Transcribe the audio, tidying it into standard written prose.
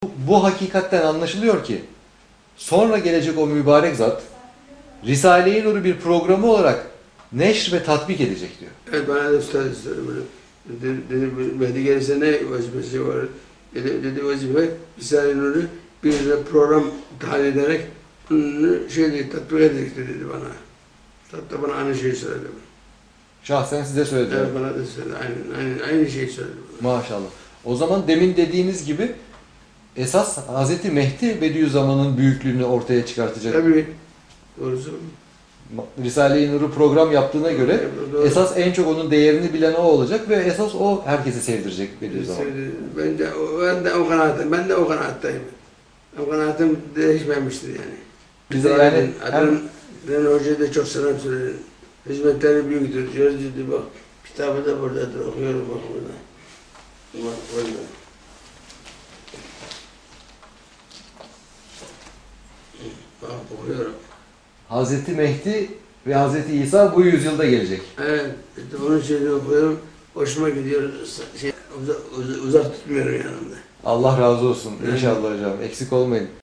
Bu hakikatten anlaşılıyor ki sonra gelecek o mübarek zat Risale-i Nur'u bir programı olarak neşr ve tatbik edecek diyor. Evet, bana da üstad istedim bunu. Dedi, Mehdi gelirse ne vazifesi var? Dedi vazife Risale-i Nur'u bir program tayin ederek tatbik edecek dedi bana. Hatta bana aynı şeyi söyledi. Şahsen size söyledi. Evet, bana da söyledi. Aynı şeyi söyledi bana. Maşallah. O zaman demin dediğiniz gibi esas Hazreti Mehdi Bediüzzaman'ın büyüklüğünü ortaya çıkartacak. Tabii. Doğrusu. Risale-i Nur'u program yaptığına göre Evet, doğru. esas en çok onun değerini bilen o olacak ve esas o herkese sevdirecek Bediüzzaman. Ben de o kanaattayım. Ben de o kanaattayım. O kanaatim değişmemiştir yani. Bize yani Ben hocaya da çok selam söyledim. Hizmetleri büyüktür. Diyoruz dedi bak. Kitabı da buradadır. Okuyorum bak burada. Bak burada. Bak okuyorum. Hazreti Mehdi ve Hazreti İsa bu yüzyılda gelecek. Evet. İşte onun şeyini okuyorum. Hoşuma gidiyor. Uzak tutmuyorum yanımda. Allah razı olsun. Evet. İnşallah hocam. Eksik olmayın.